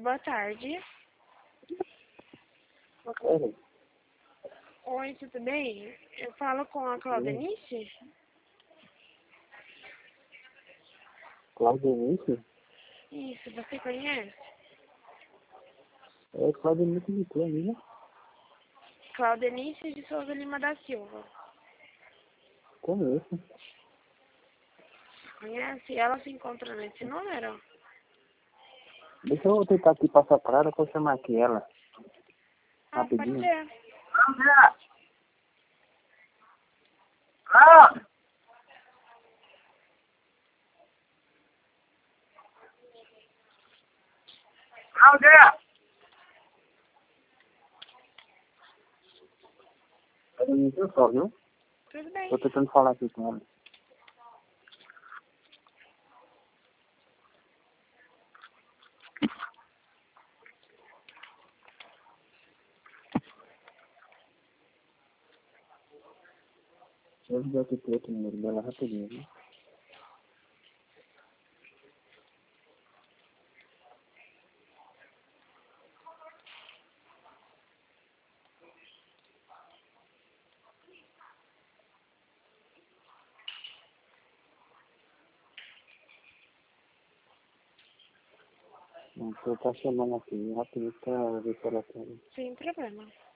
boa tarde. Oi, Oi, tudo bem? Eu falo com a Claudenice? Claudenice? Isso, você conhece? É Claudenice de quê, amiga? Claudenice de Souza Lima da Silva. Conheço. Conhece? Ela se encontra nesse número? Deixa eu tentar aqui passar para ela, que eu vou chamar aqui ela. Ah, pode Rapidinho. ser. Claudenice, eu só, viu? Tudo bem. Tô tentando falar aqui com ela. Deixa eu ligar aqui pro outro número dela rapidinho, viu? Não, eu tô chamando aqui rapidinho pra ver se ela tem. Sem problema.